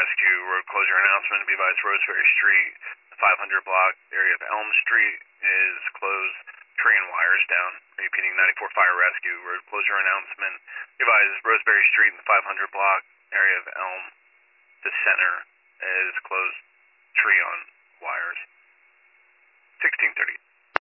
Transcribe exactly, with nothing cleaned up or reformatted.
Rescue, road closure announcement. Be advised, Roseberry Street, five hundred block area of Elm Street is closed. Tree and wires down. Repeating, ninety-four Fire Rescue, road closure announcement. Be advised, Roseberry Street in the five hundred block area of Elm, the center is closed. Tree on wires. sixteen thirty.